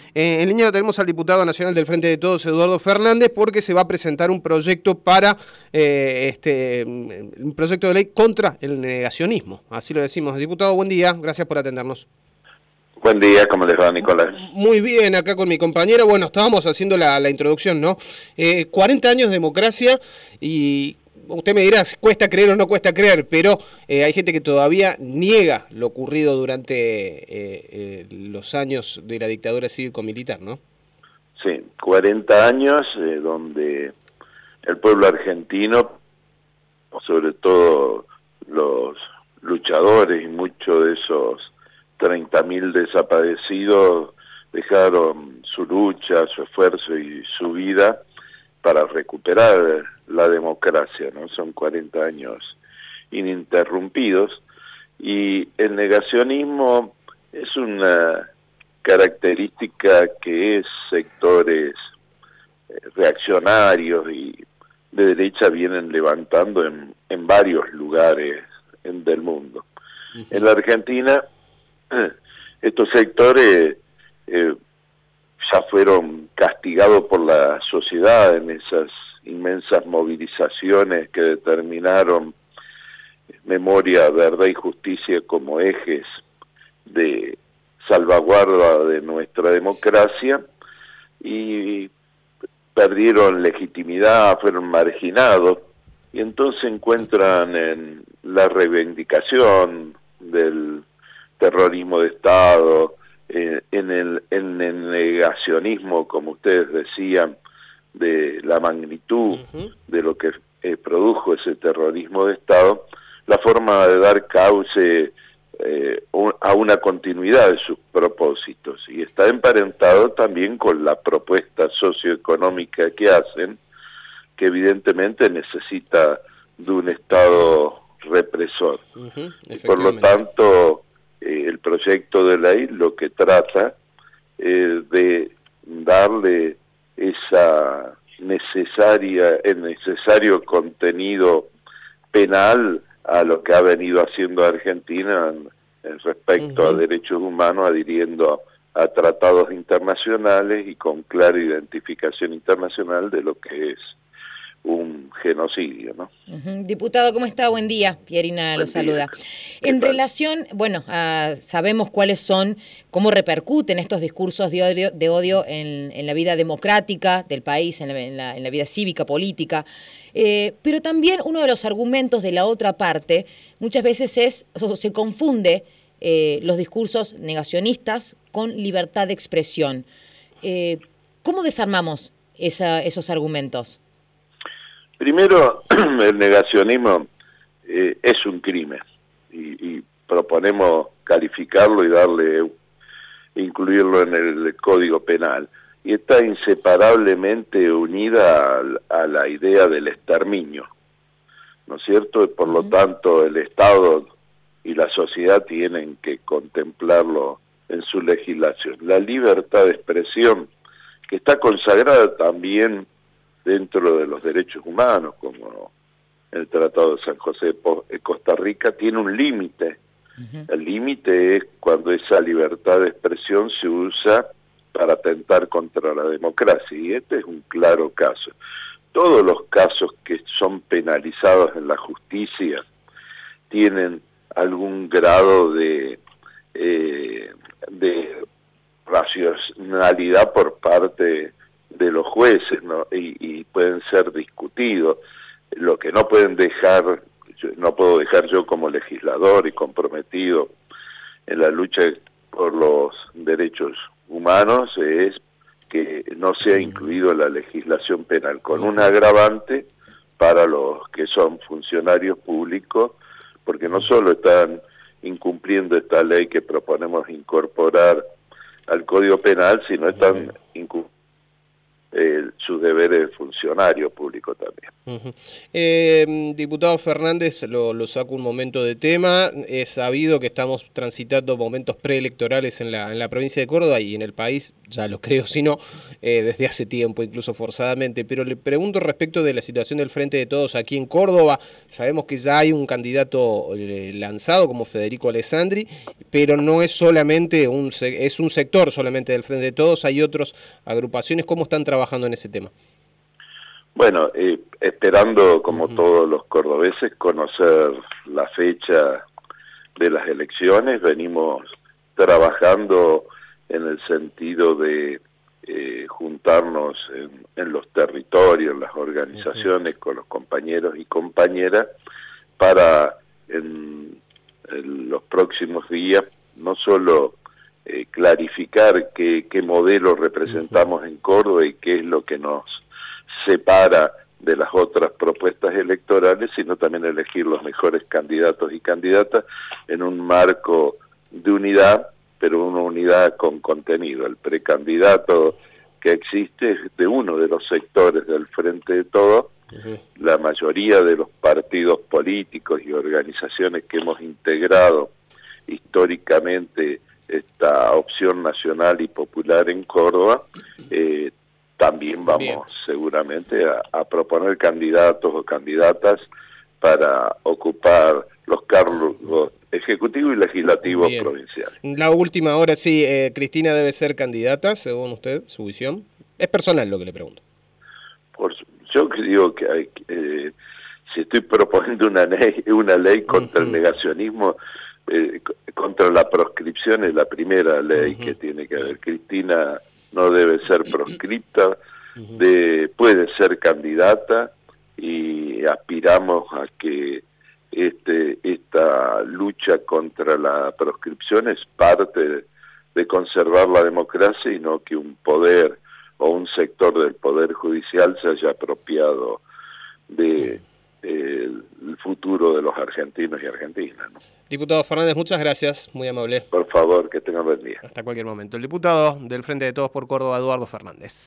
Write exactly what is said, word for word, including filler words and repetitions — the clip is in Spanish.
Eh, en línea lo tenemos al diputado nacional del Frente de Todos, Eduardo Fernández, porque se va a presentar un proyecto para eh, este un proyecto de ley contra el negacionismo. Así lo decimos. Diputado, buen día. Gracias por atendernos. Buen día, ¿cómo les va, Nicolás? Muy bien, acá con mi compañero. Bueno, estábamos haciendo la, la introducción, ¿no? Eh, cuarenta años de democracia y usted me dirá, cuesta creer o no cuesta creer, pero eh, hay gente que todavía niega lo ocurrido durante eh, eh, los años de la dictadura cívico-militar, ¿no? Sí, cuarenta años eh, donde el pueblo argentino, sobre todo los luchadores y muchos de esos treinta mil desaparecidos, dejaron su lucha, su esfuerzo y su vida para recuperar la democracia, ¿no? Son cuarenta años ininterrumpidos y el negacionismo es una característica que es sectores reaccionarios y de derecha vienen levantando en, en varios lugares en, del mundo. Uh-huh. En la Argentina, estos sectores eh, ya fueron castigados por la sociedad en esas inmensas movilizaciones que determinaron memoria, verdad y justicia como ejes de salvaguarda de nuestra democracia, y perdieron legitimidad, fueron marginados, y entonces encuentran en la reivindicación del terrorismo de Estado, eh, en, el, en el negacionismo, como ustedes decían, de la magnitud uh-huh. de lo que eh, produjo ese terrorismo de Estado, la forma de dar cauce eh, un, a una continuidad de sus propósitos, y está emparentado también con la propuesta socioeconómica que hacen, que evidentemente necesita de un Estado represor. Uh-huh, y por lo tanto, eh, el proyecto de ley lo que trata es de darle esa necesaria, el necesario contenido penal a lo que ha venido haciendo Argentina en, en respecto uh-huh. a derechos humanos, adhiriendo a, a tratados internacionales y con clara identificación internacional de lo que es un genocidio, ¿no? Uh-huh. Diputado, ¿cómo está? Buen día. Pierina lo saluda. En relación, bueno, uh, sabemos cuáles son, cómo repercuten estos discursos de odio, de odio en, en la vida democrática del país, en la, en la, en la vida cívica, política, eh, pero también uno de los argumentos de la otra parte muchas veces es, o se confunde eh, los discursos negacionistas con libertad de expresión. Eh, ¿Cómo desarmamos esa, esos argumentos? Primero, el negacionismo eh, es un crimen y, y proponemos calificarlo y darle, incluirlo en el Código Penal. Y está inseparablemente unida a, a la idea del exterminio, ¿no es cierto? Y por lo tanto el Estado y la sociedad tienen que contemplarlo en su legislación. La libertad de expresión, que está consagrada también dentro de los derechos humanos, como el Tratado de San José de Costa Rica, tiene un límite. Uh-huh. El límite es cuando esa libertad de expresión se usa para atentar contra la democracia, y este es un claro caso. Todos los casos que son penalizados en la justicia tienen algún grado de, eh, de racionalidad por parte de los jueces, ¿no? y, y pueden ser discutidos. Lo que no pueden dejar, yo, no puedo dejar yo como legislador y comprometido en la lucha por los derechos humanos es que no sea incluido en la legislación penal, con un agravante para los que son funcionarios públicos, porque no solo están incumpliendo esta ley que proponemos incorporar al Código Penal, sino están incumpliendo Eh, sus deberes de funcionario público también. Uh-huh. eh, diputado Fernández, lo, lo saco un momento de tema. Es sabido que estamos transitando momentos preelectorales en la, en la provincia de Córdoba y en el país, ya lo creo, si no, eh, desde hace tiempo, incluso forzadamente. Pero le pregunto respecto de la situación del Frente de Todos aquí en Córdoba. Sabemos que ya hay un candidato eh, lanzado como Federico Alessandri, pero no es solamente un, es un sector solamente del Frente de Todos, hay otras agrupaciones. ¿Cómo están trabajando en ese tema? Bueno, eh, esperando, como uh-huh. todos los cordobeses, conocer la fecha de las elecciones, venimos trabajando en el sentido de eh, juntarnos en, en los territorios, en las organizaciones, uh-huh. con los compañeros y compañeras, para en, en los próximos días no solo eh, clarificar qué, qué modelo representamos uh-huh. en Córdoba y qué es lo que nos separa de las otras propuestas electorales, sino también elegir los mejores candidatos y candidatas en un marco de unidad, pero una unidad con contenido. El precandidato que existe es de uno de los sectores del Frente de Todos. Uh-huh. La mayoría de los partidos políticos y organizaciones que hemos integrado históricamente esta opción nacional y popular en Córdoba, eh, también vamos Bien. seguramente a, a proponer candidatos o candidatas para ocupar los cargos ejecutivos y legislativos Bien. provinciales. La última hora, sí, eh, Cristina debe ser candidata, según usted, su visión. Es personal lo que le pregunto. Por, yo digo que hay, eh, si estoy proponiendo una ley, una ley contra uh-huh. el negacionismo, eh, contra la proscripción, es la primera ley uh-huh. que tiene que haber. Cristina no debe ser proscripta, de, puede ser candidata, y aspiramos a que este, esta lucha contra la proscripción es parte de, de conservar la democracia y no que un poder o un sector del Poder Judicial se haya apropiado de, de el futuro de los argentinos y argentinas, ¿no? Diputado Fernández, muchas gracias, muy amable. Por favor, que tengan buen día. Hasta cualquier momento. El diputado del Frente de Todos por Córdoba, Eduardo Fernández.